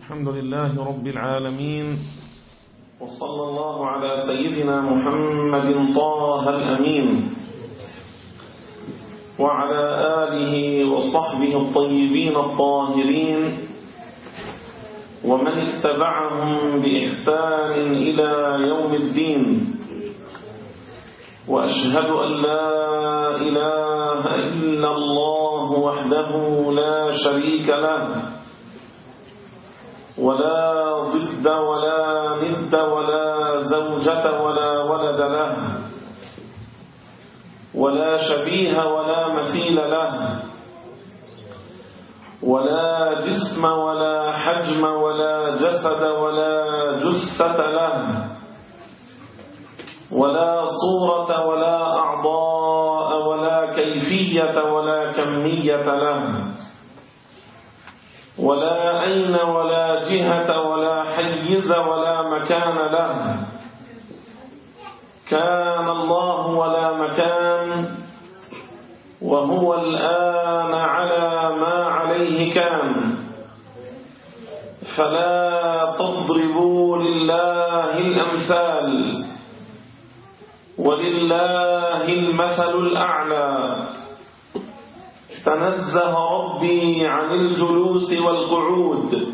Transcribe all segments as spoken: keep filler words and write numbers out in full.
الحمد لله رب العالمين، وصلى الله على سيدنا محمد طه الأمين وعلى آله وصحبه الطيبين الطاهرين ومن اتبعهم بإحسان إلى يوم الدين. وأشهد أن لا إله إلا الله وحده لا شريك له، ولا ضد ولا ند ولا زوجة ولا ولد له، ولا شبيه ولا مثيل له، ولا جسم ولا حجم ولا جسد ولا جثة له، ولا صورة ولا أعضاء ولا كيفية ولا كمية له، ولا أين ولا جهة ولا حيز ولا مكان له. كان الله ولا مكان، وهو الآن على ما عليه كان. فلا تضربوا لله الأمثال، ولله المثل الأعلى. تنزه ربي عن الجلوس والقعود،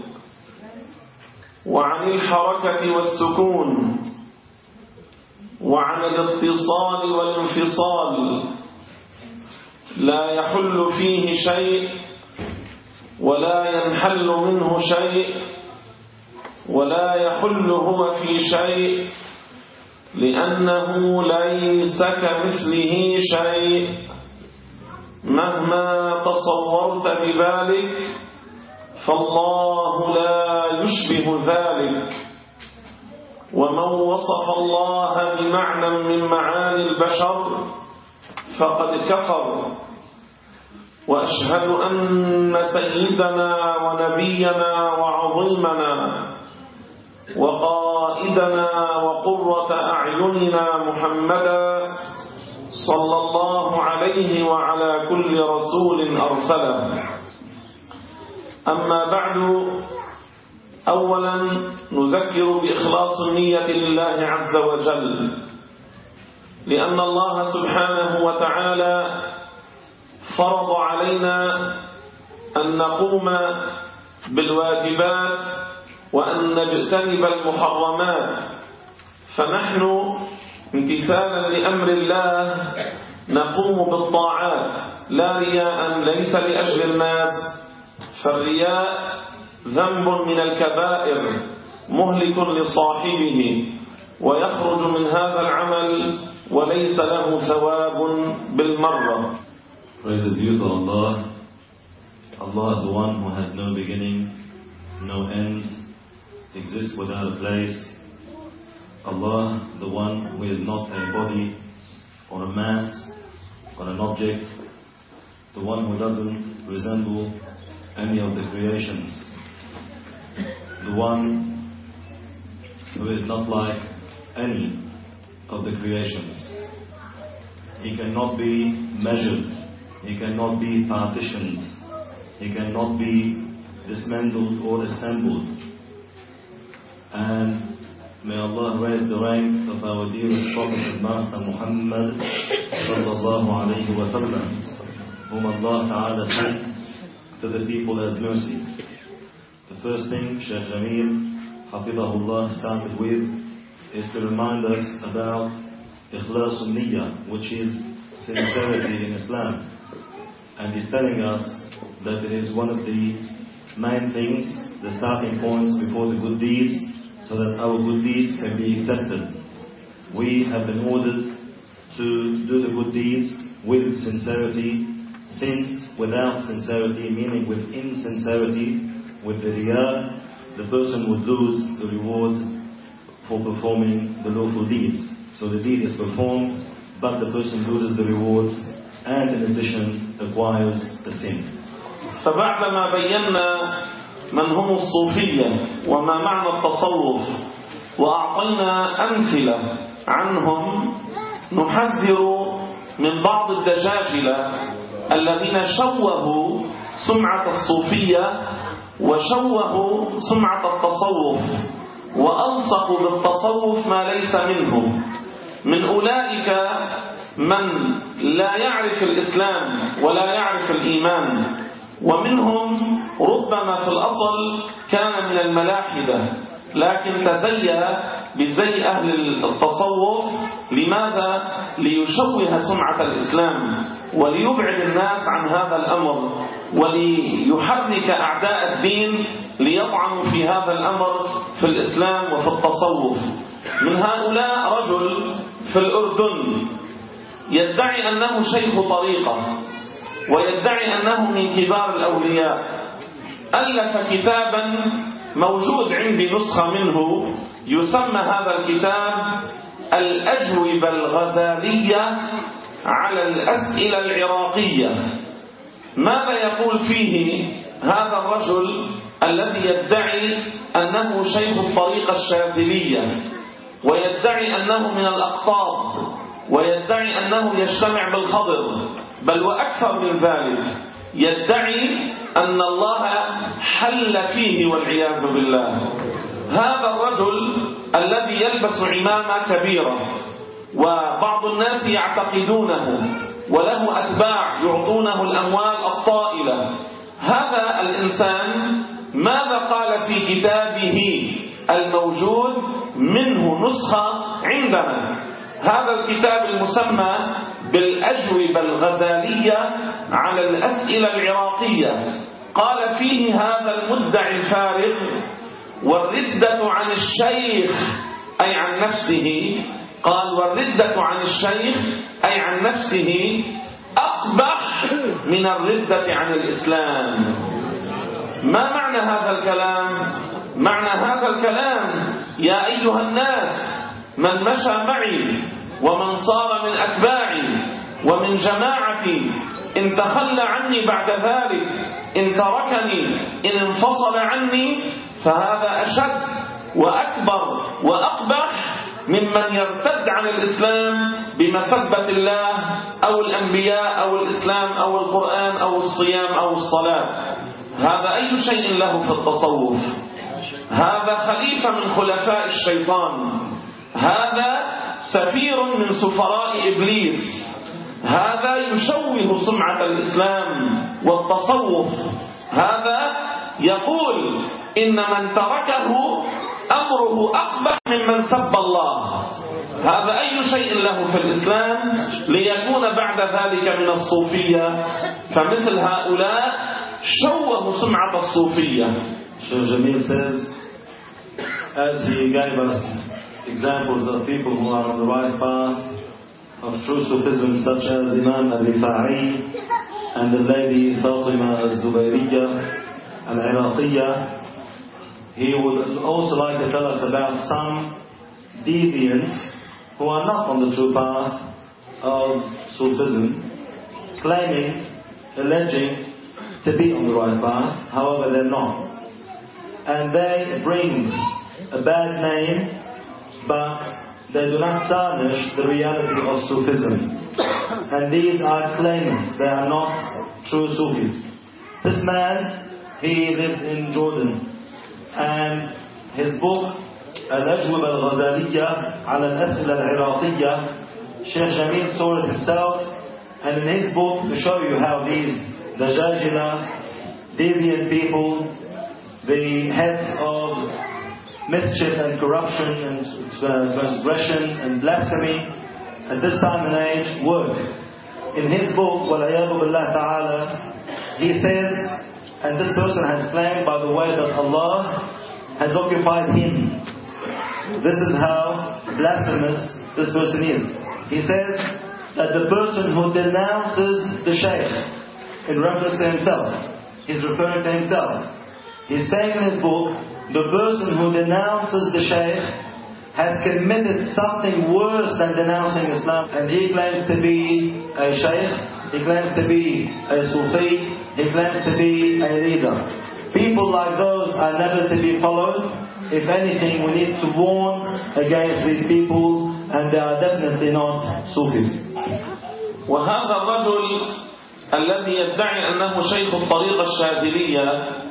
وعن الحركة والسكون، وعن الاتصال والانفصال. لا يحل فيه شيء ولا ينحل منه شيء، ولا يحل هو في شيء، لأنه ليس كمثله شيء. مهما تصورت ببالك فالله لا يشبه ذلك. ومن وصف الله بمعنى من معاني البشر فقد كفر. وأشهد أن سيدنا ونبينا وعظيمنا وقائدنا وقرة أعيننا محمدا صلى الله عليه وعلى كل رسول أرسله. أما بعد، أولا نذكر بإخلاص النية لله عز وجل، لأن الله سبحانه وتعالى فرض علينا أن نقوم بالواجبات وأن نجتنب المحرمات. فنحن امتثالا لأمر الله نقوم بالطاعات لا رياء، ليس لأجل الناس، فالرياء ذنب من الكبائر مهلك لصاحبه، ويخرج من هذا العمل وليس له ثواب بالمرة. Praise be to Allah. Allah, the one who has no beginning, no end, exists without a place. Allah, the one who is not a body or a mass or an object, the one who doesn't resemble any of the creations, the one who is not like any of the creations. He cannot be measured, he cannot be partitioned, he cannot be dismantled or assembled. And may Allah raise the rank of our dearest Prophet and Master Muhammad sallallahu alayhi wa sallam, whom Allah Ta'ala sent to the people as mercy. The first thing Shaykh Jamil Hafidahullah started with is to remind us about Ikhlasul Niyyah, which is sincerity in Islam. And he's telling us that it is one of the main things, the starting points before the good deeds, so that our good deeds can be accepted. We have been ordered to do the good deeds with sincerity, since without sincerity, meaning with insincerity, with the riyah, the person would lose the reward for performing the lawful deeds. So the deed is performed, but the person loses the reward, and in addition acquires the sin. فبعدما بينا من هم الصوفية وما معنى التصوف وأعطينا أمثلة عنهم، نحذر من بعض الدجاجلة الذين شوهوا سمعة الصوفية وشوهوا سمعة التصوف وألصقوا بالتصوف ما ليس منه. من أولئك من لا يعرف الإسلام ولا يعرف الإيمان، ومنهم ربما في الأصل كان من الملاحدة لكن تزيّ بزي أهل التصوف. لماذا؟ ليشوه سمعة الإسلام وليبعد الناس عن هذا الأمر وليحرك أعداء الدين ليطعنوا في هذا الأمر في الإسلام وفي التصوف. من هؤلاء رجل في الأردن يدعي أنه شيخ طريقة ويدعي أنه من كبار الأولياء. ألف كتابا موجود عندي نسخة منه، يسمى هذا الكتاب الأجوبة الغزالية على الأسئلة العراقية. ماذا يقول فيه هذا الرجل الذي يدعي أنه شيخ الطريقة الشاذلية ويدعي أنه من الأقطاب ويدعي أنه يجتمع بالخضر، بل وأكثر من ذلك يدعي أن الله حل فيه والعياذ بالله. هذا الرجل الذي يلبس عمامة كبيرة وبعض الناس يعتقدونه وله أتباع يعطونه الأموال الطائلة، هذا الإنسان ماذا قال في كتابه الموجود منه نسخة عندنا؟ هذا الكتاب المسمى بالأجوبة الغزالية على الأسئلة العراقية قال فيه هذا المدعي الفارغ: والردة عن الشيخ أي عن نفسه، قال والردة عن الشيخ أي عن نفسه أقبح من الردة عن الإسلام. ما معنى هذا الكلام؟ معنى هذا الكلام يا أيها الناس من مشى معي ومن صار من أتباعي ومن جماعتي إن تخلى عني بعد ذلك، إن تركني، إن انفصل عني، فهذا أشد وأكبر وأقبح ممن يرتد عن الإسلام بمسبة الله أو الأنبياء أو الإسلام أو القرآن أو الصيام أو الصلاة. هذا أي شيء له في التصوف؟ هذا خليفة من خلفاء الشيطان، هذا سفير من سفراء إبليس، هذا يشوه سمعة الإسلام والتصوف. هذا يقول إن من تركه أمره أقبح ممن سب الله. هذا أي شيء له في الإسلام ليكون بعد ذلك من الصوفية؟ فمثل هؤلاء شوهوا سمعة الصوفية. Shaykh Jamil says, as he gave us examples of people who are on the right path of true Sufism, such as Imam al-Rifa'i and the lady Fatima al-Zubayriyya al-Iraqiyya, he would also like to tell us about some deviants who are not on the true path of Sufism, claiming, alleging to be on the right path, however they're not. And they bring a bad name, but they do not tarnish the reality of Sufism. And these are claimants, they are not true Sufis. This man, he lives in Jordan, and his book Al-Ajwaba Al-Ghazaliyya Ala Al-As'ila Al-Iraqiyya, Shaykh Jamil saw it himself, and in his book to show you how these Dajajila, deviant people, the heads of mischief and corruption and transgression and blasphemy at this time and age work. In his book, وَالْعِيَاذُ بِاللَّهِ تَعَالَى, he says, and this person has claimed by the way that Allah has occupied him. This is how blasphemous this person is. He says that the person who denounces the Shaykh in reference to himself, he's referring to himself. He's saying in his book, the person who denounces the Shaykh has committed something worse than denouncing Islam. And he claims to be a Shaykh, he claims to be a Sufi, he claims to be a leader. People like those are never to be followed. If anything, we need to warn against these people, and they are definitely not Sufis. وهذا الرجل الذي يدعي أنه شيخ الطريقة الشاذلية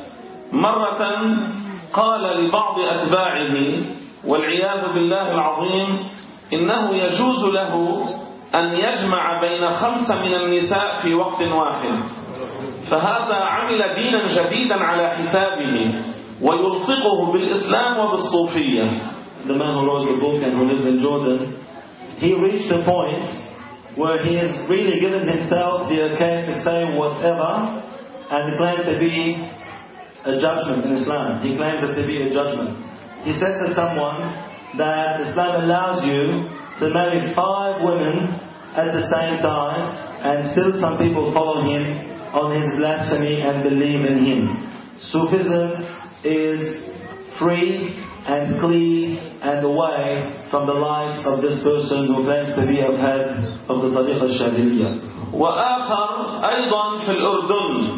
مرة قال لبعض أتباعه والعياذ بالله العظيم إنه يجوز له أن يجمع بين خمسة من النساء في وقت واحد، فهذا عمل دينا جديدا على حسابه ويلصقه بالإسلام وبالصوفية. The man who wrote the book and who lives in Jordan, he reached a point where he has really given himself the okay to say whatever and claimed to be a judgment in Islam. He claims it to be a judgment. He said to someone that Islam allows you to marry five women at the same time, and still some people follow him on his blasphemy and believe in him. Sufism is free and clean and away from the likes of this person who claims to be a head of the Tariqa al-Shadiliyya. وآخر أيضا في الأردن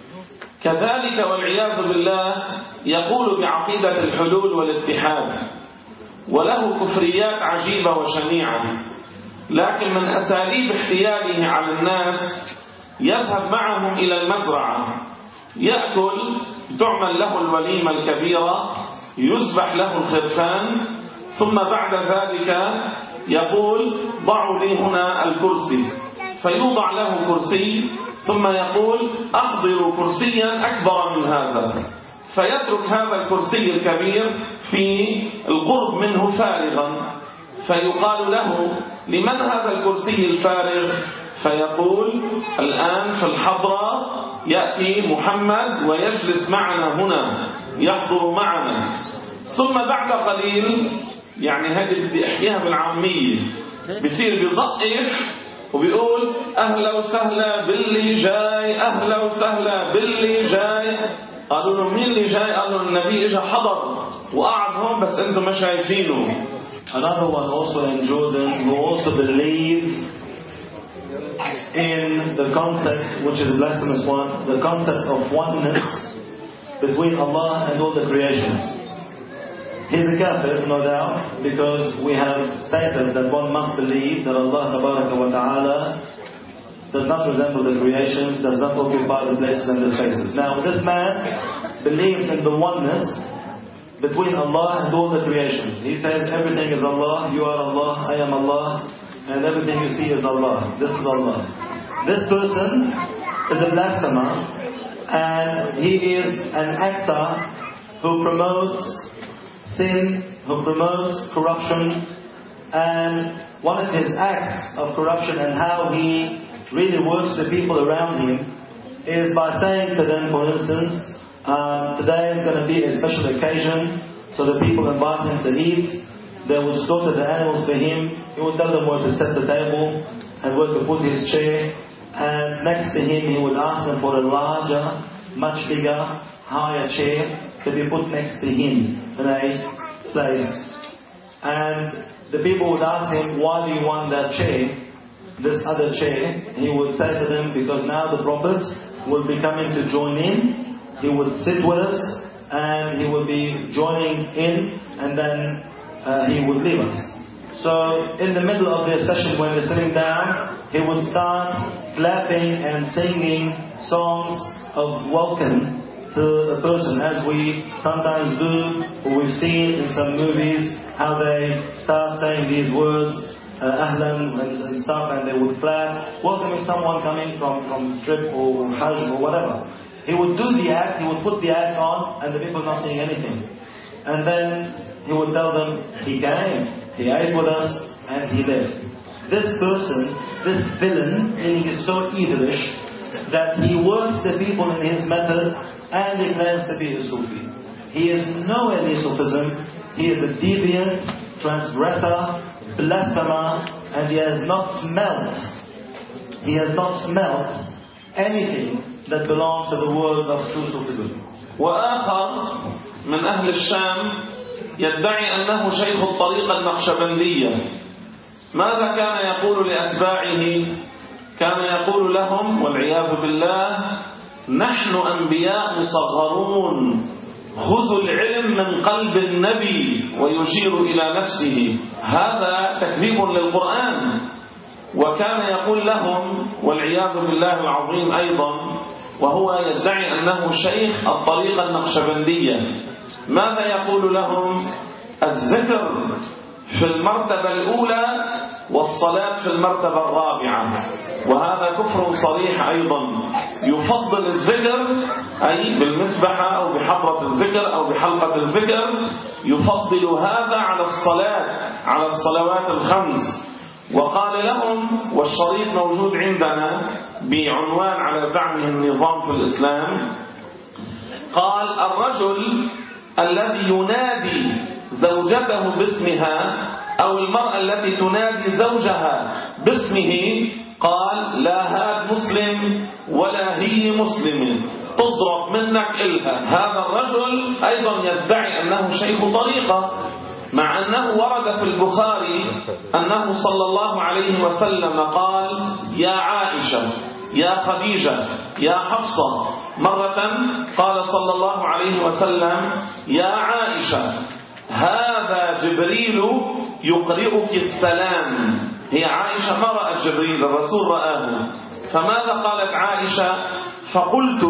كذلك والعياذ بالله يقول بعقيدة الحلول والاتحاد، وله كفريات عجيبة وشنيعة، لكن من أساليب احتياله على الناس يذهب معهم إلى المزرعة، يأكل، تعمل له الوليمة الكبيرة، يذبح له الخرفان، ثم بعد ذلك يقول ضعوا لي هنا الكرسي، فيوضع له كرسي، ثم يقول أحضروا كرسيا أكبر من هذا، فيترك هذا الكرسي الكبير في القرب منه فارغا، فيقال له لمن هذا الكرسي الفارغ؟ فيقول الآن في الحضرة يأتي محمد ويجلس معنا هنا، يحضر معنا. ثم بعد قليل، يعني هذه بدي أحكيها بالعامية، بصير بيضقف وبيقول أهلا وسهلا باللي جاي، أهلا وسهلا باللي جاي. قالوا له مين اللي جاي؟ قالوا النبي إجا حضر وقعد هون بس أنتم ما شايفينه. Another one also in Jordan who also believed in the concept, which is a blasphemous one, the concept of oneness between Allah and all the creations. He's a kafir, no doubt, because we have stated that one must believe that Allah wa ta'ala does not resemble the creations, does not occupy the places and the spaces. Now, this man believes in the oneness between Allah and all the creations. He says everything is Allah, you are Allah, I am Allah, and everything you see is Allah. This is Allah. This person is a blasphemer, and he is an actor who promotes sin, who promotes corruption, and one of his acts of corruption and how he really works the people around him is by saying to them, for instance, um, today is going to be a special occasion, so the people invite him to eat. They would slaughter the animals for him. He would tell them where to set the table and where to put his chair. And next to him, he would ask them for a larger, much bigger, higher chair to be put next to him in a place. And the people would ask him, why do you want that chair, this other chair? He would say to them, because now the Prophet will be coming to join in. He would sit with us and he would be joining in, and then uh, he would leave us. So in the middle of the session when we're sitting down, he would start clapping and singing songs of welcome to a person, as we sometimes do, or we've seen in some movies how they start saying these words, uh, ahlan and, and stuff, and they would clap, welcoming someone coming from, from trip or hajj or whatever. He would do the act, he would put the act on, and the people not saying anything. And then he would tell them, he came, he ate with us, and he left. This person, this villain, and he is so evilish that he works the people in his method, and he claims to be a Sufi. He is nowhere near Sufism. He is a deviant, transgressor, blasphemer, and he has not smelt, he has not smelt anything that belongs to the world of true Sufism. وآخر من أهل الشام يدعي أنه شيخ الطريقة النقشبندية. ماذا كان يقول لأتباعه؟ كان يقول لهم والعياذ بالله: نحن أنبياء مصغرون، خذوا العلم من قلب النبي، ويشير إلى نفسه. هذا تكذيب للقرآن. وكان يقول لهم والعياذ بالله العظيم أيضا: وهو يدعي أنه شيخ الطريقة النقشبندية. ماذا يقول لهم؟ الذكر في المرتبة الأولى والصلاة في المرتبة الرابعة، وهذا كفر صريح أيضا. يفضل الذكر أي بالمسبحة أو بحضرة الذكر أو بحلقة الذكر، يفضل هذا على الصلاة على الصلوات الخمس. وقال لهم، والشريط موجود عندنا بعنوان على زعمه النظام في الإسلام، قال: الرجل الذي ينادي زوجته باسمها أو المرأة التي تنادي زوجها باسمه، قال: لا هذا مسلم ولا هي مسلم، تضرب منك إلها. هذا الرجل أيضا يدعي أنه شيخ طريقة، مع أنه ورد في البخاري أنه صلى الله عليه وسلم قال: يا عائشة، يا خديجة، يا حفصة. مرة قال صلى الله عليه وسلم: يا عائشة، هذا جبريل يقرئك السلام. هي عائشة ما رأت جبريل، الرسول رآه. فماذا قالت عائشة؟ فقلت: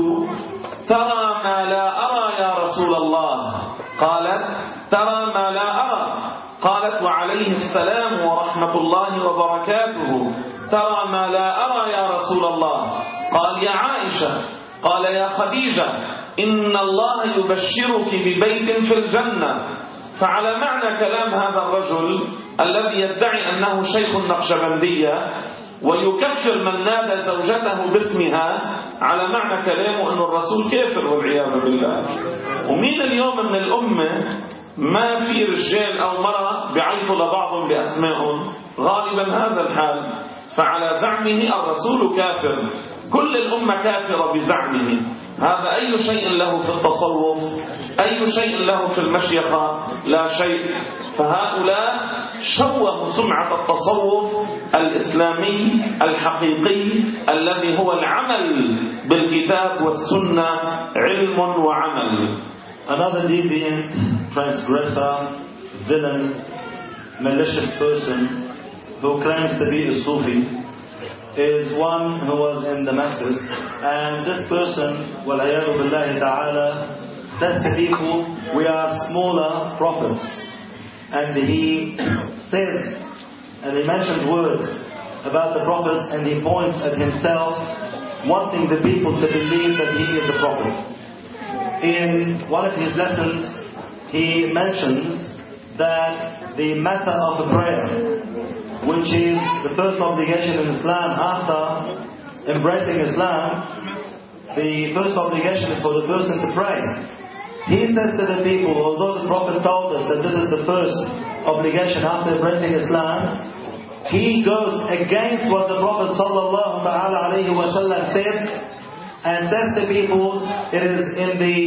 ترى ما لا أرى يا رسول الله. قالت: ترى ما لا أرى. قالت: وعليه السلام ورحمة الله وبركاته. ترى ما لا أرى يا رسول الله. قال: يا عائشة. قال: يا خديجة، إن الله يبشرك ببيت في الجنة. فعلى معنى كلام هذا الرجل الذي يدعي أنه شيخ النقشبندية ويكفر من نادى زوجته باسمها، على معنى كلامه أن الرسول كافر والعياذ بالله. ومين اليوم من الأمة ما في رجال أو مرأة بعيطوا لبعضهم بأسمائهم؟ غالبا هذا الحال. فعلى زعمه الرسول كافر، كل الأمة كافرة بزعمه. هذا أي شيء له في التصوف؟ أي شيء له في المشيخة؟ لا شيء. فهؤلاء شوهوا سمعة التصوف الإسلامي الحقيقي الذي هو العمل بالكتاب والسنة، علم وعمل. Another deviant, transgressor, villain, malicious person who claims to be a Sufi is one who was in Damascus, and this person, wal-'iyadu billahi ta'ala, says to people, we are smaller prophets. And he says, and he mentioned words about the prophets, and he points at himself, wanting the people to believe that he is a prophet. In one of his lessons, he mentions that the matter of a prayer, which is the first obligation in Islam after embracing Islam, the first obligation is for the person to pray. He says to the people, although the Prophet told us that this is the first obligation after embracing Islam, he goes against what the Prophet sallallahu alaihi wasallam said, and says to people, it is in the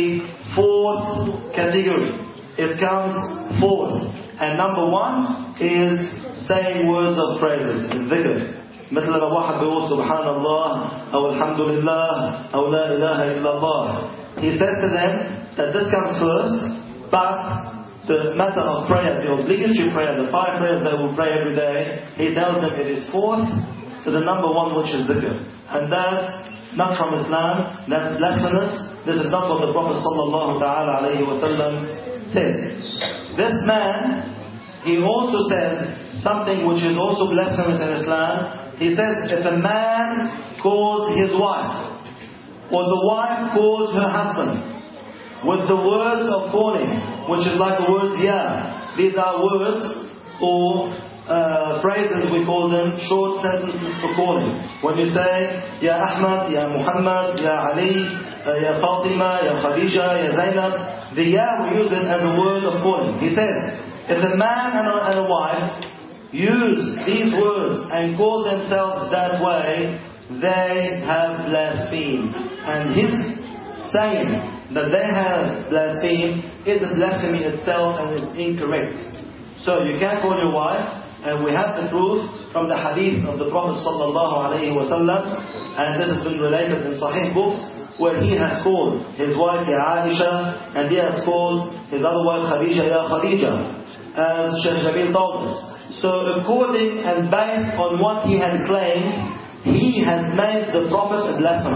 fourth category. It comes fourth. And number one is saying words of praises, dhikr. مثل ما واحد بيقول سبحان الله أو الحمد لله أو لا إله إلا الله. He says to them that this comes first, but the matter of prayer, the obligatory prayer, the five prayers that we pray every day, he tells them it is fourth to the number one, which is dhikr. And that's not from Islam, that's blasphemous. This is not what the Prophet sallallahu ta'ala alayhi wa sallam said. This man, he also says something which is also blasphemous in Islam. He says, if a man calls his wife, or the wife calls her husband, with the words of calling, which is like the words ya, these are words or uh, phrases, we call them short sentences for calling. When you say, Ya Ahmad, Ya Muhammad, Ya Ali, uh, Ya Fatima, Ya Khadija, Ya Zainab, the ya, we use it as a word of calling. He says, if a man and a, and a wife use these words and call themselves that way, they have blasphemed. And his saying that they have blasphemed is a blasphemy itself and is incorrect. So you can't call your wife, and we have the proof from the hadith of the Prophet sallallahu alaihi wasallam, and this has been related in Sahih books, where he has called his wife Ya Aisha, and he has called his other wife Khadija Ya Khadija, as Shaykh Jamil told us. So according and based on what he had claimed, he has made the Prophet a blasphemer.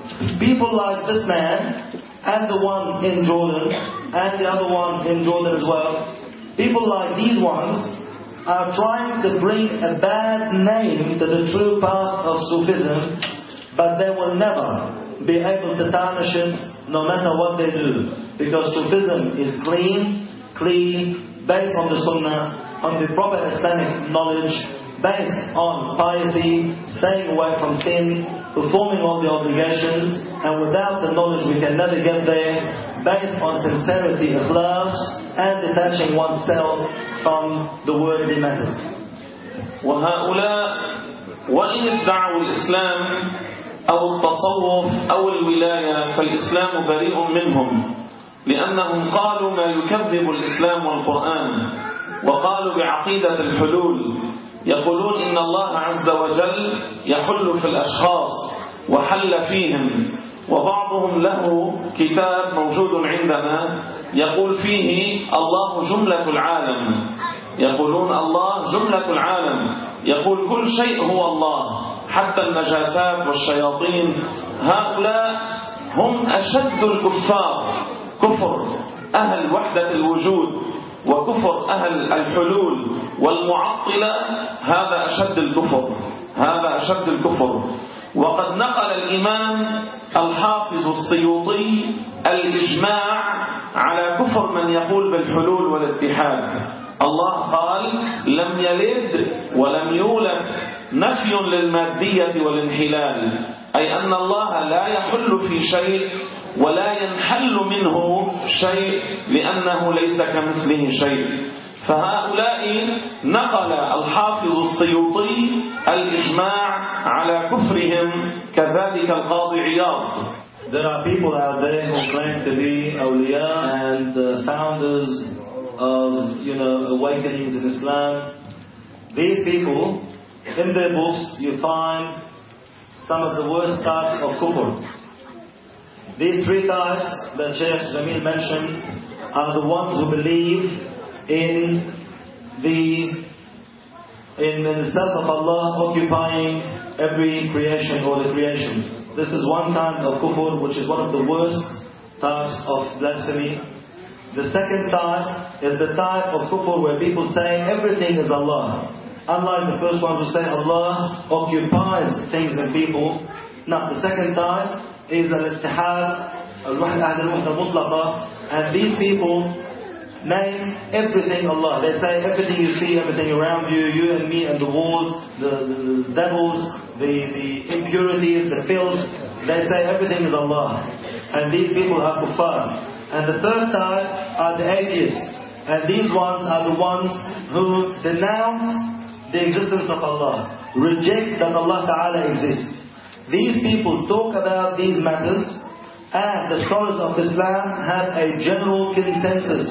people like this man and the one in Jordan and the other one in Jordan as well, people like these ones are trying to bring a bad name to the true path of Sufism, but they will never be able to tarnish it no matter what they do, because Sufism is clean, clean, based on the Sunnah, on the proper Islamic knowledge, based on piety, staying away from sin, performing all the obligations, and without the knowledge we can never get there, based on sincerity, ikhlas, and detaching oneself from the worldly matters. وهؤلاء وإن ادعوا الإسلام أو التصوف أو الولاية فالإسلام بريء منهم، لأنهم قالوا ما يكذب الإسلام والقرآن، وقالوا بعقيدة الحلول، يقولون إن الله عز وجل يحل في الأشخاص وحل فيهم، وبعضهم له كتاب موجود عندنا يقول فيه الله جملة العالم، يقولون الله جملة العالم، يقول كل شيء هو الله حتى النجاسات والشياطين. هؤلاء هم أشد الكفار، كفر أهل وحدة الوجود وكفر أهل الحلول والمعطلة، هذا أشد الكفر، هذا أشد الكفر. وقد نقل الإمام الحافظ السيوطي الإجماع على كفر من يقول بالحلول والاتحاد. الله قال لم يلد ولم يولد، نفي للمادية والانحلال، أي أن الله لا يحل في شيء ولا ينحل منه شيء لأنه ليس كمثله شيء. فهؤلاء نقل الحافظ السيوطي الإجماع على كفرهم، كذلك القاضي عياض. There are people out there who claim to be awliya and uh, founders of, you know, awakenings in Islam. These people, in their books, you find some of the worst types of kufr. These three types that Shaykh Jamil mentioned are the ones who believe in the in the self of Allah occupying every creation or the creations. This is one kind of kufr, which is one of the worst types of blasphemy. The second type is the type of kufr where people say everything is Allah. Unlike the first one who say Allah occupies things in people. Now the second type is al-ittihad, al-wahda al-mutlaqa, and these people name everything Allah. They say everything you see, everything around you, you and me and the walls, the, the, the devils, the, the impurities, the filth, they say everything is Allah. And these people are kuffar. And the third type are the atheists. And these ones are the ones who denounce the existence of Allah, reject that Allah Ta'ala exists. These people talk about these matters, and the scholars of Islam have a general consensus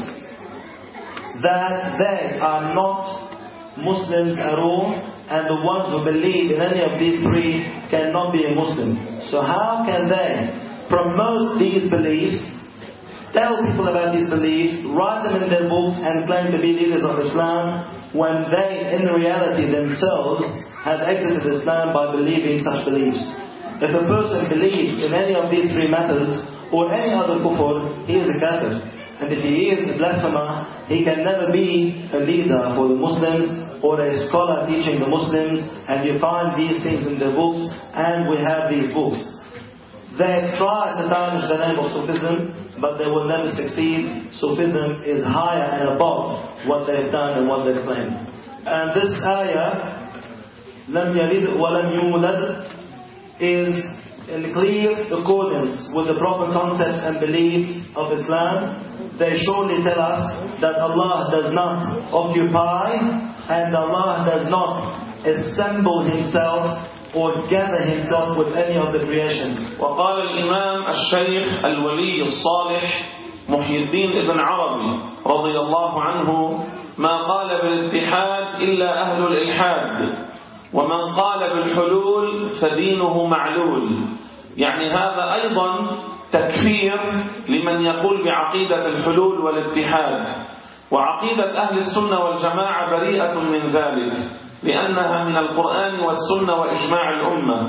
that they are not Muslims at all, and the ones who believe in any of these three cannot be a Muslim. So how can they promote these beliefs, tell people about these beliefs, write them in their books and claim to be leaders of Islam, when they in reality themselves have exited Islam by believing such beliefs? If a person believes in any of these three matters or any other kufr, he is a kafir. And if he is a blasphemer, he can never be a leader for the Muslims or a scholar teaching the Muslims. And you find these things in their books, and we have these books. They have tried to tarnish the name of Sufism, but they will never succeed. Sufism is higher and above what they've done and what they've claimed. And this ayah, لَمْ يَلِدْ وَلَمْ يُولَدْ, is in clear accordance with the proper concepts and beliefs of Islam. They surely tell us that Allah does not occupy and Allah does not assemble Himself or gather Himself with any of the creations. وقال الإمام الشيخ الولي الصالح محي الدين ابن عربي رضي الله عنه: ما قال بالاتحاد إلا أهل الإلحاد، ومن قال بالحلول فدينه معلول. يعني هذا أيضا تكفير لمن يقول بعقيدة الحلول والاتحاد. وعقيدة أهل السنة والجماعة بريئة من ذلك، لأنها من القرآن والسنة وإجماع الأمة.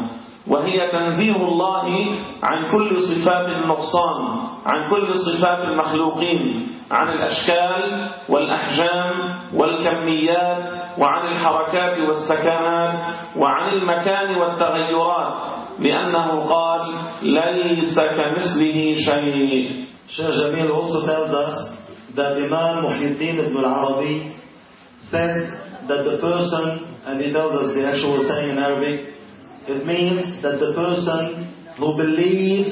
وهي تنزيه الله عن كل صفات النقصان، عن كل صفات المخلوقين، عن الأشكال والأحجام والكميات، وعن الحركات والسكنات، وعن المكان والتغيرات، لأنه قال ليس كمثله شيء. Shaykh Jamil also tells us that Imam Muhyiddin ibn al-Arabi said that the person, and he tells us the actual saying in Arabic, it means that the person who believes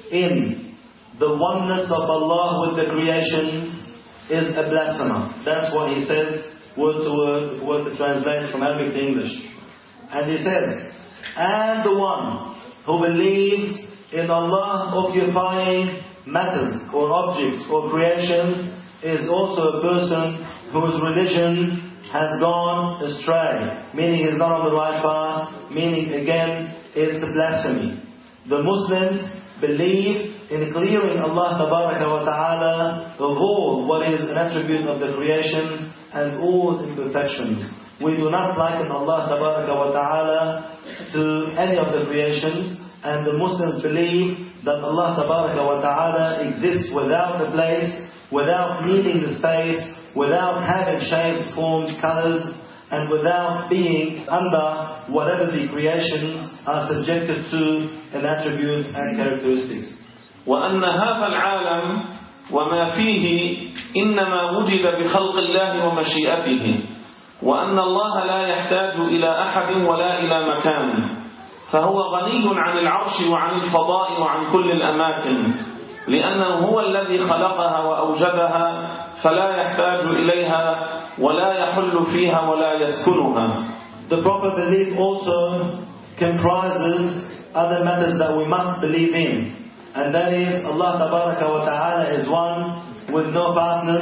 in the oneness of Allah with the creations is a blasphemer. That's what he says, word to word, word to translate from Arabic to English. And he says, and the one who believes in Allah occupying matters or objects or creations is also a person whose religion has gone astray, meaning he's not on the right path, meaning again it's a blasphemy. The Muslims believe in clearing Allah Tabaraka wa Ta'ala of all what is an attribute of the creations and all imperfections. We do not liken Allah Tabaraka wa Ta'ala to any of the creations, and the Muslims believe that Allah Tabaraka wa Ta'ala exists without a place, without needing the space, without having shapes, forms, colors, and without being under whatever the creations are subjected to in attributes and characteristics. وأن هذا العالم وما فيه إنما وجد بخلق الله ومشيئته، وأن الله لا يحتاج إلى أحد ولا إلى مكان، فهو غني عن العرش وعن الفضاء وعن كل الأماكن، لأنه هو الذي خلقها وأوجدها فلا يحتاج إليها ولا يحل فيها ولا يسكنها. The proper belief also comprises other matters that we must believe in, and that is Allah Tabaraka wa Ta'ala is one with no partners,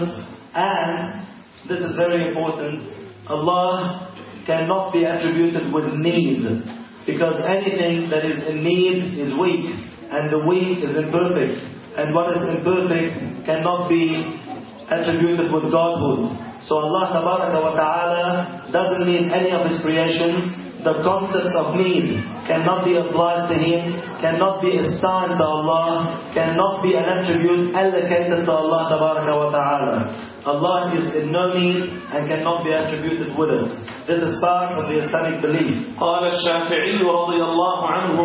and this is very important, Allah cannot be attributed with need, because anything that is in need is weak, and the weak is imperfect, and what is imperfect cannot be attributed with Godhood. So Allah Tabaraka wa Ta'ala doesn't need any of His creations. The concept of need cannot be applied to Him, cannot be assigned to Allah, cannot be an attribute allocated to Allah Tabaraka wa Ta'ala. Allah is in no need and cannot be attributed with it. This is part of the Islamic belief. قال الشافعي رضي الله عنه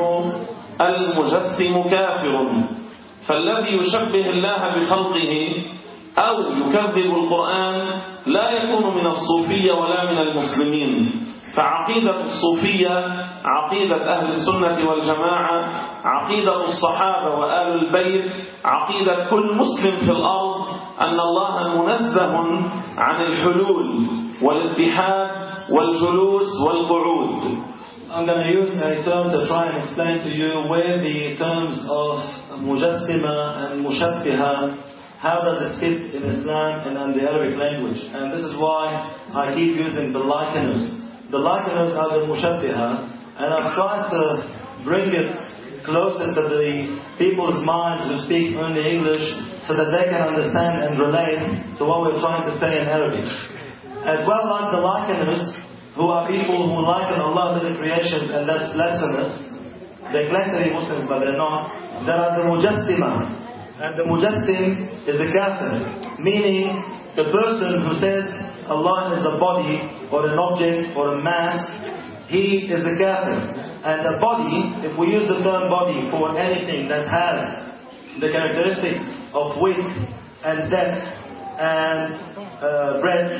المجسم كافر، فالذي يشبه الله بخلقه أو يكذب القرآن لا يكون من الصوفية ولا من المسلمين. فعقيدة الصوفية عقيدة أهل السنة والجماعة، عقيدة الصحابة وآل البيت، عقيدة كل مسلم في الأرض أن الله منزه عن الحلول والاتحاد والجلوس والقعود. I'm going to use a term to try and explain to you where the terms of mujassima and mushabbiha, how does it fit in Islam and in the Arabic language. And this is why I keep using the likeners. The likeners are the mushabbiha, and I've tried to bring it closer to the people's minds who speak only English so that they can understand and relate to what we're trying to say in Arabic. As well as the likeners, who are people who liken Allah to the creations, and that's blasphemous. They claim to be Muslims but they're not. There are the mujassima. And the mujassim is a kafir, meaning the person who says Allah is a body or an object or a mass, he is a kafir. And a body, if we use the term body for anything that has the characteristics of width and depth and uh, breadth,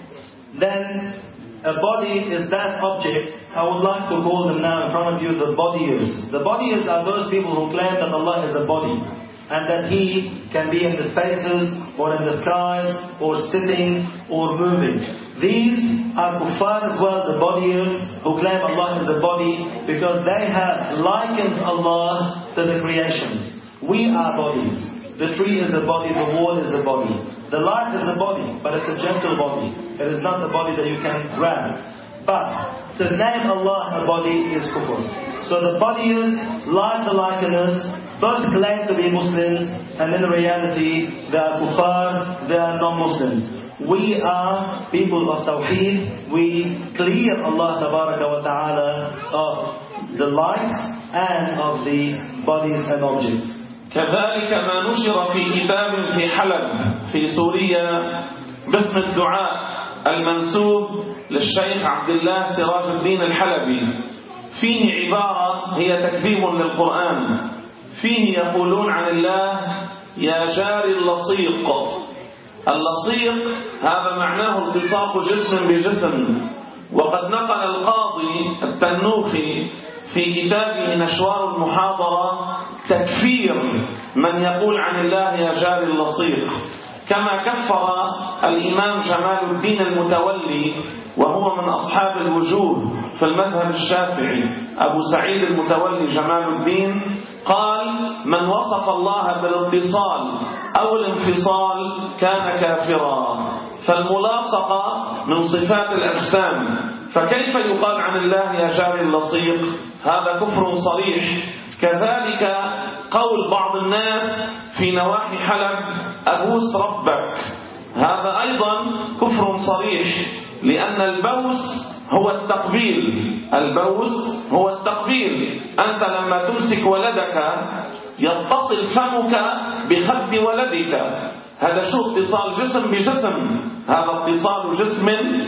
then a body is that object. I would like to call them now in front of you the bodyers. The bodyers are those people who claim that Allah is a body, and that He can be in the spaces, or in the skies, or sitting, or moving. These are kuffar as well, the bodyers, who claim Allah is a body, because they have likened Allah to the creations. We are bodies. The tree is a body, the wall is a body. The light is a body, but it's a gentle body. It is not the body that you can grab. But to name Allah a body is kufr. So the bodyers, like the likeners, both claim to be Muslims, and in reality they are kuffar, they are non-Muslims. We are people of Tawheed. We clear Allah Tabaraka wa Ta'ala of the light and of the bodies and objects. كذلك ما نشر في كتاب في حلب في سوريا باسم الدعاء المنسوب للشيخ عبد الله سراج الدين الحلبي، فيه عبارة هي تكذيب للقرآن. فيه يقولون عن الله يا جاري اللصيق. اللصيق هذا معناه التصاق جسم بجسم، وقد نقل القاضي التنوخي في كتابه نشوار المحاضرة تكفير من يقول عن الله يا جاري اللصيق، كما كفر الإمام جمال الدين المتولي وهو من أصحاب الوجوه في المذهب الشافعي، أبو سعيد المتولي جمال الدين قال من وصف الله بالاتصال أو الانفصال كان كافرا. فالملاصقة من صفات الأجسام، فكيف يقال عن الله يا جاري اللصيق؟ هذا كفر صريح. كذلك قول بعض الناس في نواحي حلب أبوس ربك، هذا أيضا كفر صريح، لأن البوس هو التقبيل. البوس هو التقبيل. أنت لما تمسك ولدك يتصل فمك بخد ولدك، هذا شو اتصال جسم بجسم، هذا اتصال جسم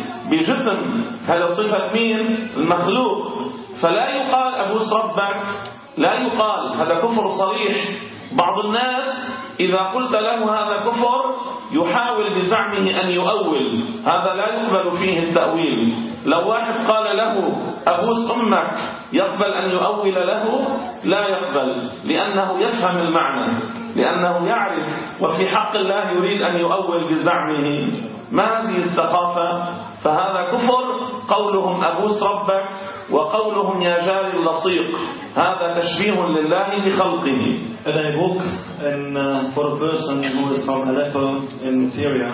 بجسم، هذا صفة مين؟ المخلوق. فلا يقال أبوس ربك، لا يقال، هذا كفر صريح. بعض الناس إذا قلت له هذا كفر يحاول بزعمه أن يؤول، هذا لا يقبل فيه التأويل. لو واحد قال له أبوس أمك يقبل أن يؤول له؟ لا يقبل، لأنه يفهم المعنى، لأنه يعرف، وفي حق الله يريد أن يؤول بزعمه. ما هذه الثقافة؟ فهذا كفر قولهم أبوس ربك وقولهم يا جاري اللصيق، هذا تشبيه لله بخلقه. In a book in, uh, for a person who is from Aleppo in Syria,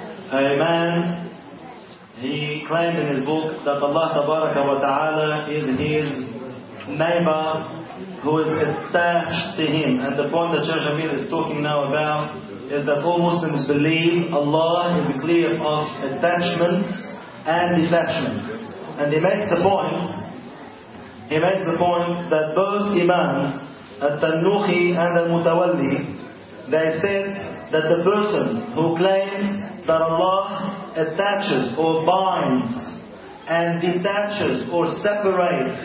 a man, he claimed in his book that Allah Tabaraka wa Ta'ala is his neighbor who is attached to him. And the point that Sheikh Jamil is talking now about is that all Muslims believe Allah is clear of attachment and detachment. And he makes the point, he makes the point that both Imams, Al-Tannuhi and Al-Mutawalli, they said that the person who claims that Allah attaches or binds and detaches or separates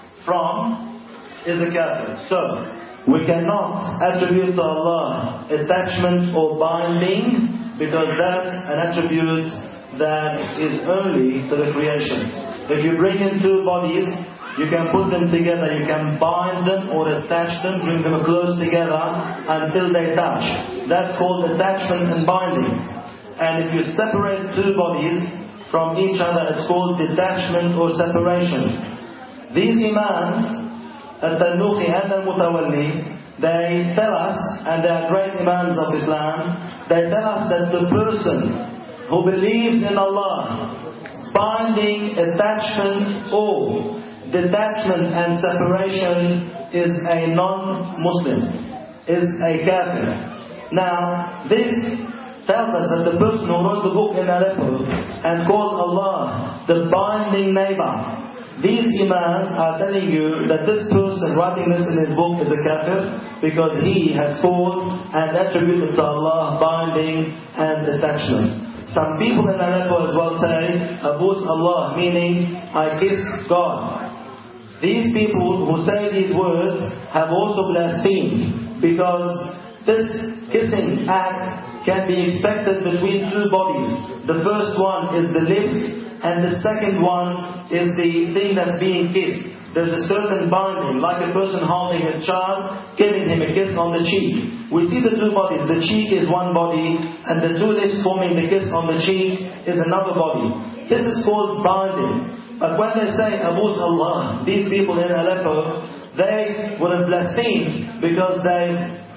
from is a kafir. So, we cannot attribute to Allah attachment or binding, because that's an attribute that is only to the creations. If you bring in two bodies, you can put them together, you can bind them or attach them, bring them close together until they touch. That's called attachment and binding. And if you separate two bodies from each other, it's called detachment or separation. These Imams, Al-Tannuhi and Al-Mutawalli, they tell us, and they are great Imams of Islam, they tell us that the person who believes in Allah, binding, attachment or detachment and separation, is a non-Muslim, is a kafir. Now, this tells us that the person who wrote the book in Aleppo and called Allah the binding neighbor, these Imams are telling you that this person writing this in his book is a kafir, because he has called and attributed to Allah binding and attachment. Some people in Aleppo as well say, Abus Allah, meaning I kiss God. These people who say these words have also blasphemed, because this kissing act can be expected between two bodies. The first one is the lips, and the second one is the thing that's being kissed. There's a certain binding, like a person holding his child, giving him a kiss on the cheek. We see the two bodies. The cheek is one body, and the two lips forming the kiss on the cheek is another body. This is called binding. But when they say Abus Allah, these people in Aleppo, they would have blasphemed, because they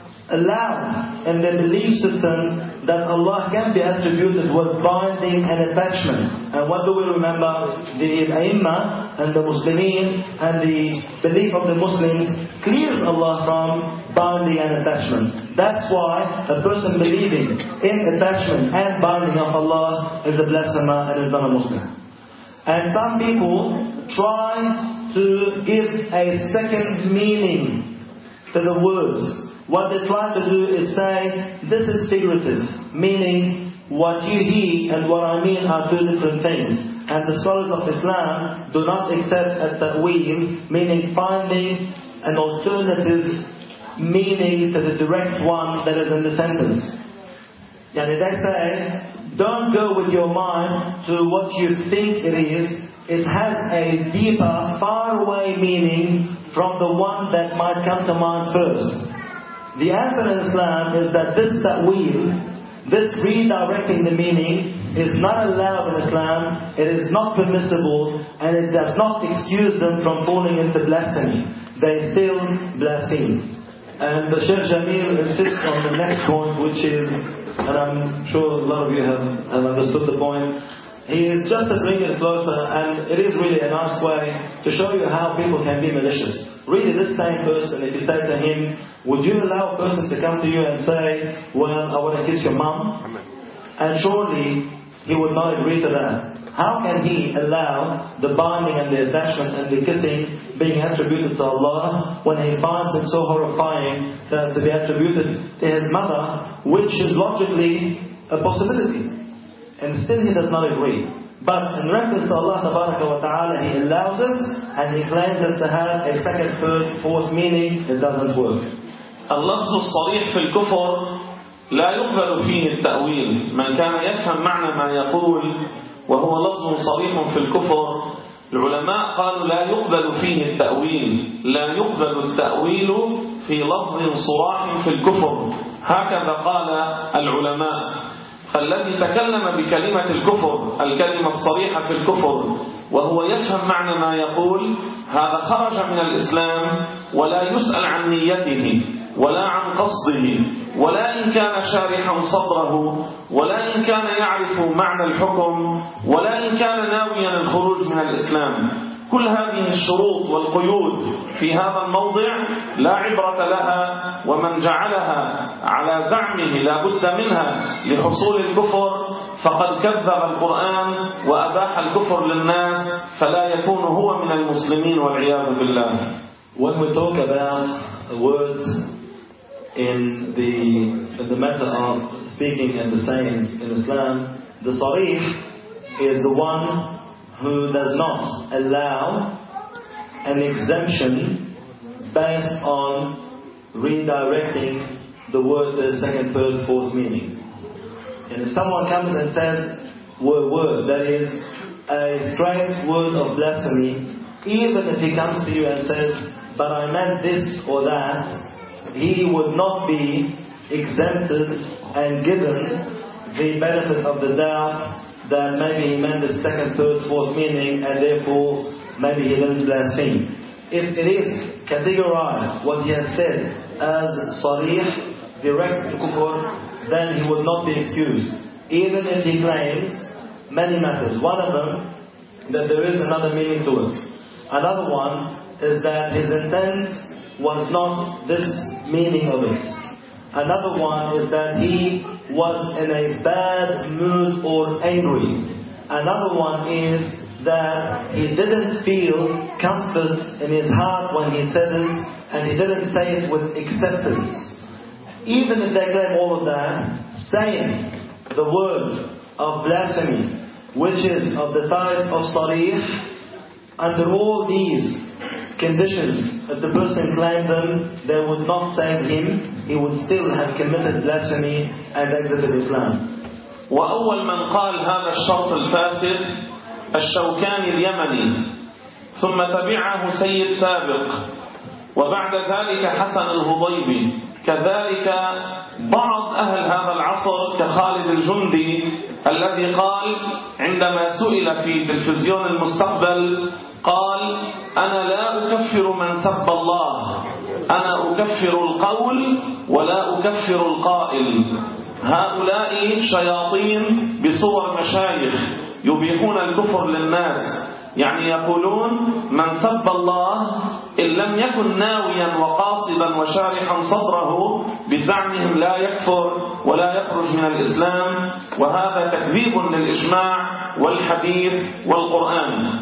allowed in their belief system that Allah can be attributed with binding and attachment. And what do we remember? The A'immah and the Muslimin and the belief of the Muslims clears Allah from binding and attachment. That's why a person believing in attachment and binding of Allah is a blasphemer and is not a Muslim. And some people try to give a second meaning to the words. What they try to do is say, this is figurative, meaning what you hear and what I mean are two different things. And the scholars of Islam do not accept at-ta'weel, meaning finding an alternative meaning to the direct one that is in the sentence. Yani they say, don't go with your mind to what you think it is. It has a deeper, faraway meaning from the one that might come to mind first. The answer in Islam is that this ta'weel, this redirecting the meaning, is not allowed in Islam, it is not permissible, and it does not excuse them from falling into blasphemy. They still blaspheme. And the Sheikh Jamil insists on the next point, which is, and I'm sure a lot of you have, have understood the point, he is just to bring it closer, and it is really a nice way to show you how people can be malicious. Really, this same person, if you say to him, would you allow a person to come to you and say, well, I want to kiss your mum? And surely he would not agree to that. How can he allow the binding and the attachment and the kissing being attributed to Allah when he finds it so horrifying to, to be attributed to his mother, which is logically a possibility? And still he does not agree. But in reference to Allah wa ta'ala, he allows it, and he claims it to have a second, third, fourth meaning. It doesn't work. اللفظ الصريح في الكفر لا يقبل فيه التأويل. من كان يفهم معنى ما يقول وهو لفظ صريح في الكفر، العلماء قالوا لا يقبل فيه التأويل. لا يقبل التأويل في لفظ صراح في الكفر، هكذا قال العلماء. فالذي تكلم بكلمة الكفر، الكلمة الصريحة في الكفر، وهو يفهم معنى ما يقول، هذا خرج من الإسلام ولا يسأل عن نيته ولا عن قصده، ولا إن كان شارحا صدره، ولا إن كان يعرف معنى الحكم، ولا إن كان ناويا الخروج من الإسلام. كل هذه الشروط والقيود في هذا الموضع لا عبرة لها، ومن جعلها على زعمه لا بد منها لحصول الكفر فقد كذب القرآن وأباح الكفر للناس، فلا يكون هو من المسلمين والعياذ بالله. When we talk about words in the, in the matter of speaking and the sayings in Islam, the sarih is the one who does not allow an exemption based on redirecting the word to the second, third, fourth meaning. And if someone comes and says word, word that is a straight word of blasphemy, even if he comes to you and says, but I meant this or that, he would not be exempted and given the benefit of the doubt that maybe he meant the second, third, fourth meaning, and therefore maybe he didn't blaspheme. If it is categorized what he has said as sarih, direct kufr, then he would not be excused, even if he claims many matters. One of them, that there is another meaning to it. Another one is that his intent was not this meaning of it. Another one is that he was in a bad mood or angry. Another one is that he didn't feel comfort in his heart when he said it, and he didn't say it with acceptance. Even if they claim all of that, saying the word of blasphemy, which is of the type of sarih, under all these conditions, if the person claimed them, they would not save him. He would still have committed blasphemy and exited Islam. وأول من قال هذا الشرط الفاسد الشوكاني اليمني، ثم تبعه سيد سابق، وبعد ذلك حسن الهضيبي، كذلك بعض أهل هذا العصر كخالد الجندي الذي قال عندما سئل في تلفزيون المستقبل قال أنا لا أكفر من سب الله، أنا أكفر القول ولا أكفر القائل. هؤلاء شياطين بصور مشايخ يبيحون الكفر للناس، يعني يقولون من سب الله إن لم يكن ناويا وقاصدا وشارحا صدره بزعمهم لا يكفر ولا يخرج من الإسلام، وهذا تكذيب للإجماع والحديث والقرآن.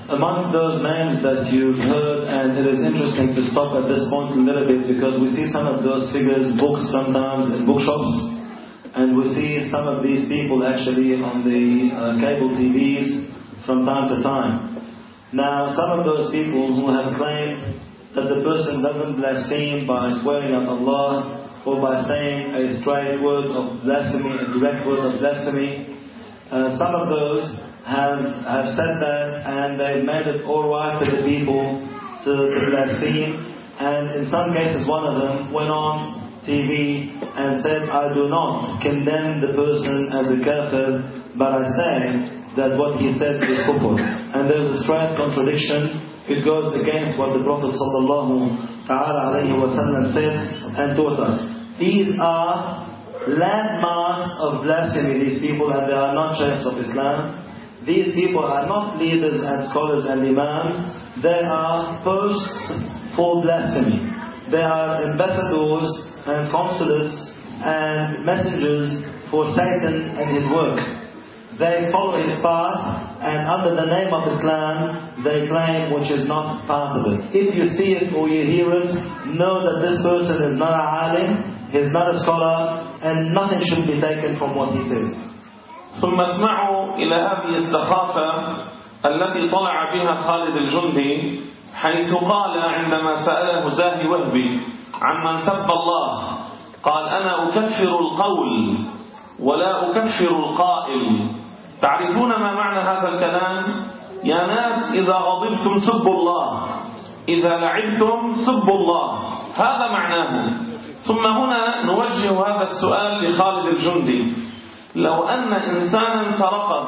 Amongst those names that you've heard, and it is interesting to stop at this point a little bit because we see some of those figures, books sometimes in bookshops, and we see some of these people actually on the uh, cable T Vs from time to time. Now, some of those people who have claimed that the person doesn't blaspheme by swearing at Allah or by saying a straight word of blasphemy, a direct word of blasphemy, uh, some of those have have said that, and they've made it all right to the people to, to blaspheme. And in some cases, one of them went on T V and said, I do not condemn the person as a kafir, but I say that what he said is kufr. And there's a straight contradiction. It goes against what the Prophet sallallahu ta'ala alayhi wa sallam said and taught us. These are landmarks of blasphemy, these people, and they are not sheikhs of Islam. These people are not leaders and scholars and imams. They are posts for blasphemy. They are ambassadors and consulates and messengers for Satan and his work. They follow his path, and under the name of Islam, they claim which is not part of it. If you see it or you hear it, know that this person is not a alim, he is not a scholar, and nothing should be taken from what he says. ثم اسمعوا إلى هذه السخافة التي طلع بها خالد الجندي حيث قال عندما سأله زاهي وهبي عن من سب الله قال أنا أكفر القول ولا أكفر القائل. تعرفون ما معنى هذا الكلام؟ يا ناس إذا غضبتم سبوا الله، إذا لعبتم سبوا الله، هذا معناه. ثم هنا نوجه هذا السؤال لخالد الجندي: لو أن إنسانا سرقه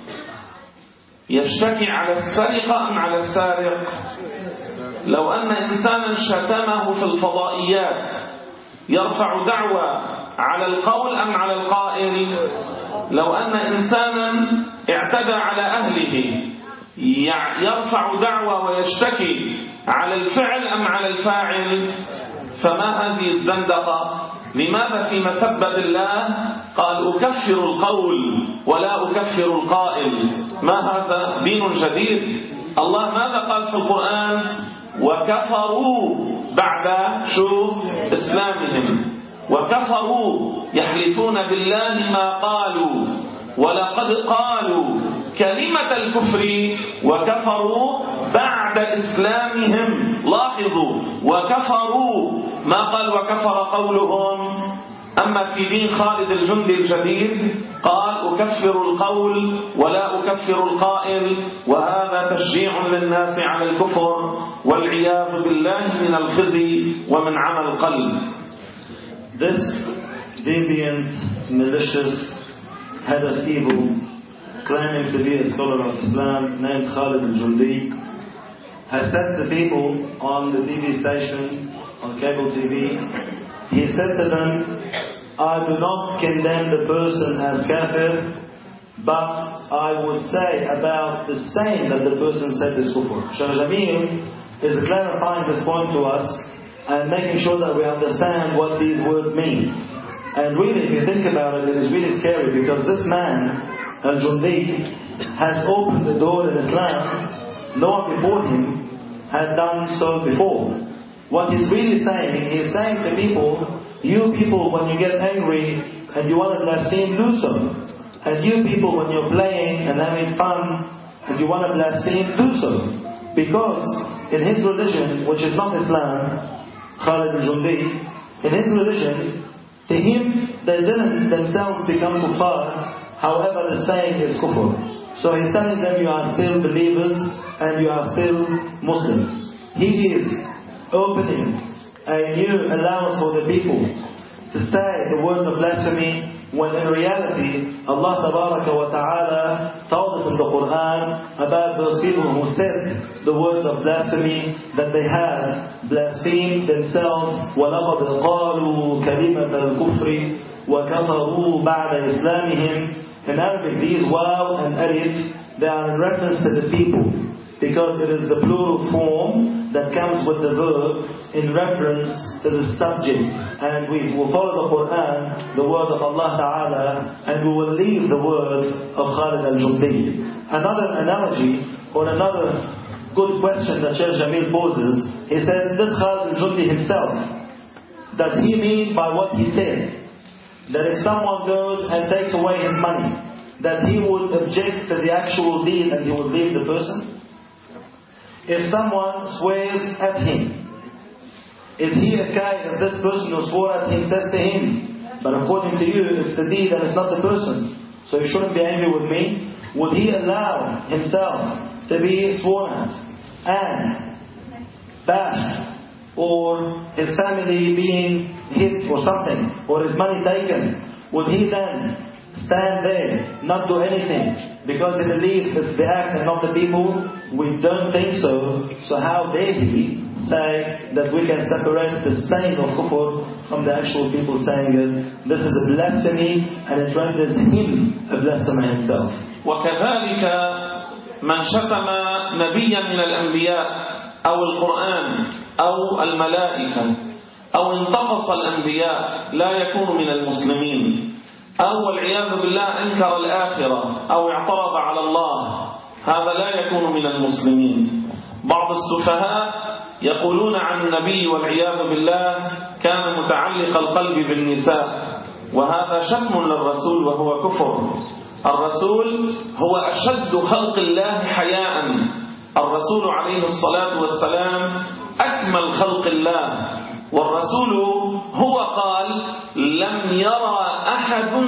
يشتكي على السرقة أم على السارق؟ لو أن إنسانا شتمه في الفضائيات يرفع دعوى على القول أم على القائل؟ لو أن إنسانا اعتدى على أهله يرفع دعوى ويشتكي على الفعل أم على الفاعل؟ فما هذه الزندقة؟ لماذا في مسبة الله قال أكفر القول ولا أكفر القائل؟ ما هذا دين جديد؟ الله ماذا قال في القرآن؟ وكفروا بعد شوف إسلامهم، وكفروا يحلفون بالله ما قالوا ولقد قالوا كلمة الكفر وكفروا بعد إسلامهم. لاحظوا، وكفروا، ما قال وكفر قولهم. أما في دين خالد الجندي الجديد قال أكفر القول ولا أكفر القائل، وهذا تشجيع للناس على الكفر والعياذ بالله من الخزي ومن عمى القلب. This deviant, malicious head of evil, claiming to be a scholar of Islam, named Khalid al-Jundi, has said to people on the T V station, on cable T V, he said to them, I do not condemn the person as kafir, but I would say about the saying that the person said is kufr. Shaykh Jamil is clarifying this point to us and making sure that we understand what these words mean. And really, if you think about it, it is really scary because this man, Al-Jundi, has opened the door in Islam. No one before him had done so before. What he's really saying, he's saying to people, you people, when you get angry and you want to blaspheme, do so. And you people, when you're playing and having fun and you want to blaspheme, do so. Because in his religion, which is not Islam, Khalid al-Jundi, in his religion, to him, they didn't themselves become kuffar, however the saying is kufr. So he's telling them you are still believers and you are still Muslims. He is opening a new allowance for the people to say the words of blasphemy, when in reality Allah Tabaraka wa Ta'ala told us in the Quran about those people who said the words of blasphemy, that they had blasphemed themselves. وَلَقَدْ قَالُوا كَلِمَةَ الْكُفْرِ وَكَفَرُوا بَعْدَ إِسْلَامِهِمْ. In Arabic, these waw and alif, they are in reference to the people, because it is the plural form that comes with the verb in reference to the subject. And we will follow the Quran, the word of Allah Ta'ala, and we will leave the word of Khalid al-Jundi. Another analogy Or another good question that Sheikh Jamil poses, he said, this Khalid al-Jundi himself, does he mean by what he said that if someone goes and takes away his money, that he would object to the actual deed and he would leave the person? If someone swears at him, is he a guy if this person who swore at him says to him, but according to you it's the deed and it's not the person, so you shouldn't be angry with me? Would he allow himself to be sworn at and bashed, or his family being hit or something, or his money taken? Would he then stand there, not do anything, because he believes it's the act and not the people? We don't think so. So how dare he say that we can separate the saying of kufr from the actual people saying it? This is a blasphemy, and it renders him a blasphemer himself. وكذلك من شتم نبيا من الأنبياء أو القرآن أو الملائكة أو انتقص الأنبياء لا يكون من المسلمين، أو والعياذ بالله أنكر الآخرة أو اعترض على الله، هذا لا يكون من المسلمين. بعض السفهاء يقولون عن النبي والعياذ بالله كان متعلق القلب بالنساء، وهذا شتم للرسول وهو كفر. الرسول هو أشد خلق الله حياء، الرسول عليه الصلاة والسلام أكمل خلق الله، والرسول هو قال لم يرى أحد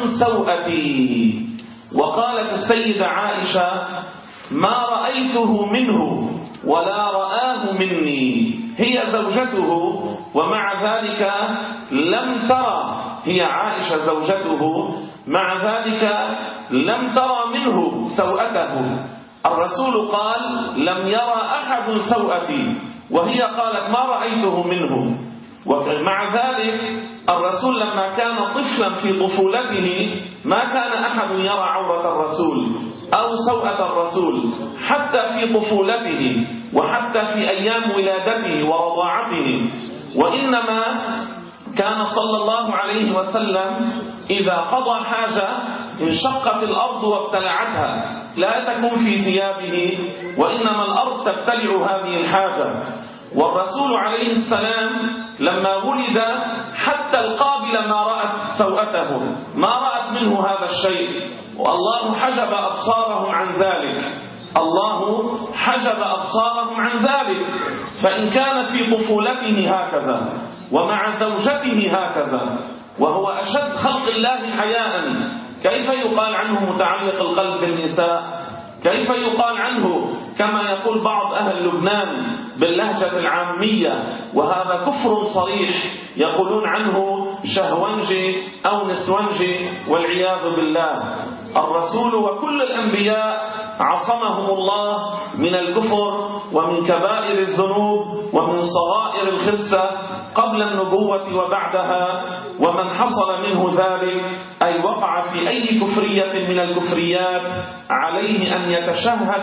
سوءتي. وقالت السيدة عائشة ما رأيته منه ولا رآه مني، هي زوجته ومع ذلك لم ترى، هي عائشة زوجته مع ذلك لم ترى منه سوءته. الرسول قال لم يرى أحد سوءتي، وهي قالت ما رأيته منه. ومع ذلك الرسول لما كان طفلا في طفولته ما كان أحد يرى عورة الرسول أو سوءة الرسول حتى في طفولته وحتى في أيام ولادته ورضاعته، وإنما كان صلى الله عليه وسلم إذا قضى حاجة انشقت الأرض وابتلعتها، لا تكون في ثيابه وإنما الأرض تبتلع هذه الحاجة. والرسول عليه السلام لما ولد حتى القابلة ما رأت سوءته، ما رأت منه هذا الشيء، والله حجب أبصارهم عن ذلك، الله حجب أبصارهم عن ذلك. فإن كان في طفولته هكذا ومع زوجته هكذا وهو أشد خلق الله حياء، كيف يقال عنه متعلق القلب بالنساء؟ كيف يقال عنه كما يقول بعض أهل لبنان باللهجة العامية، وهذا كفر صريح، يقولون عنه شهونجي أو نسونجي والعياذ بالله. الرسول وكل الأنبياء عصمهم الله من الكفر ومن كبائر الذنوب ومن صغائر الخسة قبل النبوة وبعدها، ومن حصل منه ذلك أي وقع في أي كفرية من الكفريات عليه أن يتشهد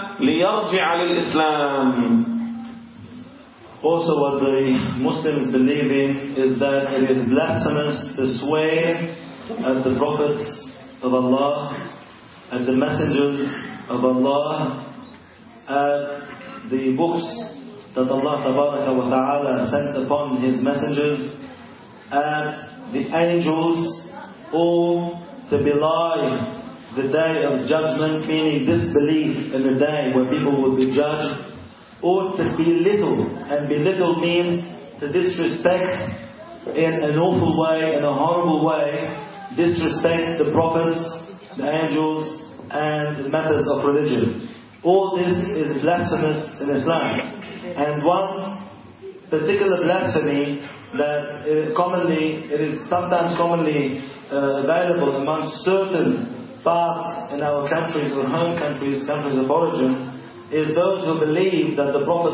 ليرجع للإسلام. Also what the Muslims believe in is that it is blasphemous to swear at the prophets of Allah, at the messengers of Allah, at the books that Allah Tabaraka wa Ta'ala sent upon His messengers, and the angels, or to belie the day of judgment, meaning disbelief in the day where people will be judged, or to belittle, and belittle means to disrespect in an awful way, in a horrible way, disrespect the prophets, the angels, and the matters of religion. All this is blasphemous in Islam. And one particular blasphemy that uh, commonly, it is sometimes commonly uh, available amongst certain parts in our countries or home countries, countries of origin, is those who believe that the Prophet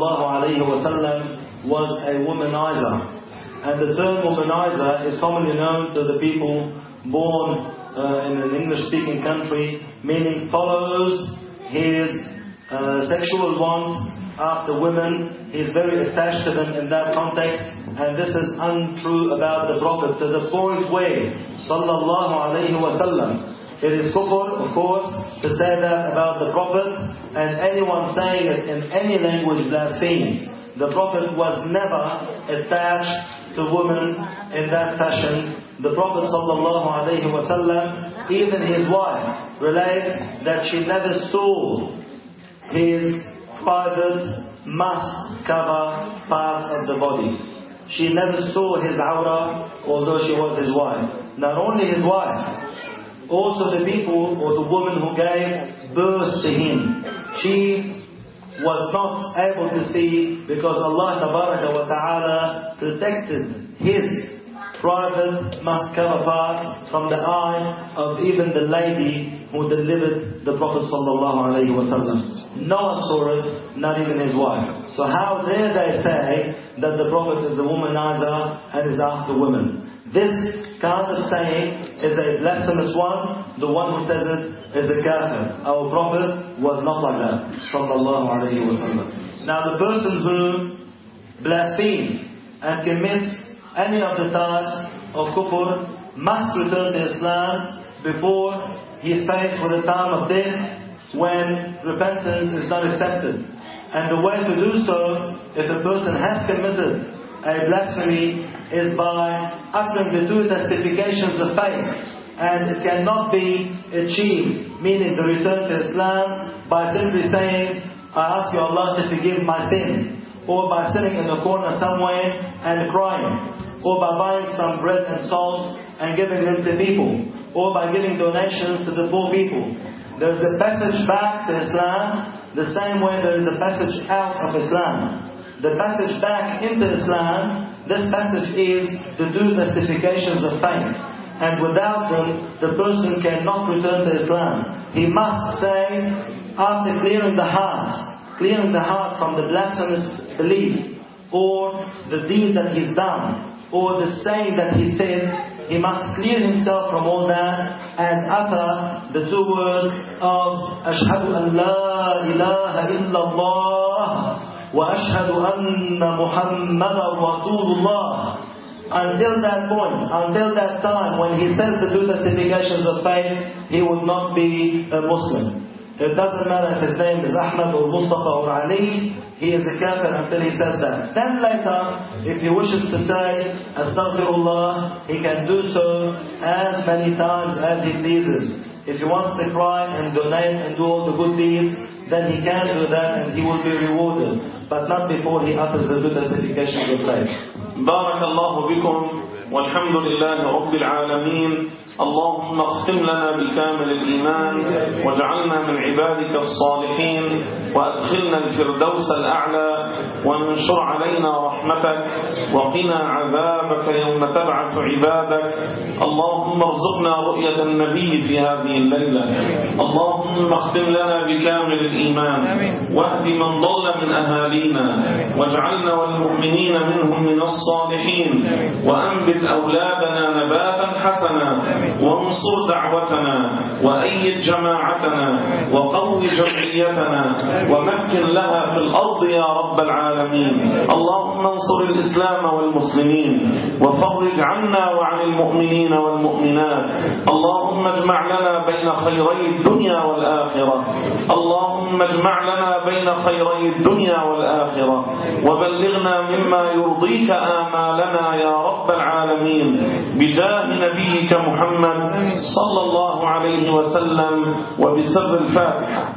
ﷺ was a womanizer. And the term womanizer is commonly known to the people born uh, in an English-speaking country, meaning follows his uh, sexual want after women. He is very attached to them in that context, and this is untrue about the Prophet, to the point where sallallahu alayhi wa sallam, It is kufr, of course, to say that about the Prophet, and anyone saying it in any language blasphemes. The Prophet was never attached to women in that fashion. The Prophet sallallahu alaihi wasallam, even his wife, relates that she never saw his private must cover parts of the body. She never saw his awrah, although she was his wife. Not only his wife, also the people or the woman who gave birth to him. She was not able to see because Allah Tabaraka wa Ta'ala protected his private must cover part from the eye of even the lady who delivered the Prophet sallallahu alaihi wasallam. No one saw it, not even his wife. So how dare they say that the Prophet is a womanizer and is after women? This kind of saying is a blasphemous one. The one who says it is a kafir. Our Prophet was not like that, sallallahu alaihi wasallam. Now the person who blasphemes and commits any of the types of kufr must return to Islam before he is faced with the time of death, when repentance is not accepted. And the way to do so, if a person has committed a blasphemy, is by uttering the two testifications of faith. And it cannot be achieved, meaning the return to Islam, by simply saying, I ask you Allah to forgive my sin, or by sitting in the corner somewhere and crying, or by buying some bread and salt and giving them to people, or by giving donations to the poor people. There is a passage back to Islam the same way there is a passage out of Islam. The passage back into Islam, this passage is the two testifications of faith. And without them, the person cannot return to Islam. He must say, after clearing the heart, clearing the heart from the blasphemous belief, or the deed that he's done, or the saying that he said, he must clear himself from all that and utter the two words of Ashhadu an la ilaha illallah wa ashhadu anna Muhammadan Rasulullah. Until that point, until that time when he says the two testifications of faith, he would not be a Muslim. It doesn't matter if his name is Ahmad or Mustafa or Ali, he is a kafir until he says that. Then later, if he wishes to say Astaghfirullah, he can do so as many times as he pleases. If he wants to cry and donate and do all the good deeds, then he can do that and he will be rewarded. But not before he utters the two testifications of faith. بارك الله بكم والحمد لله رب العالمين. اللهم اختم لنا بكامل الإيمان واجعلنا من عبادك الصالحين وأدخلنا الفردوس الأعلى وانشر علينا رحمتك وقنا عذابك يوم تبعث عبادك. اللهم ارزقنا رؤية النبي في هذه الليلة. اللهم اختم لنا بكامل الإيمان واهد من ضل من أهالينا واجعلنا والمؤمنين منهم من الصالحين وأنبت أولادنا نباتا حسنا وانصر دعوتنا وأيد جماعتنا وقو جمعيتنا ومكن لها في الأرض يا رب العالمين. اللهم انصر الإسلام والمسلمين وفرج عنا وعن المؤمنين والمؤمنات. اللهم اجمع لنا بين خيري الدنيا والآخرة. اللهم اجمع لنا بين خيري الدنيا والآخرة وبلغنا مما يرضيك آمالنا يا رب العالمين بجاه نبيك محمد صلى الله عليه وسلم وبسر الفاتحة.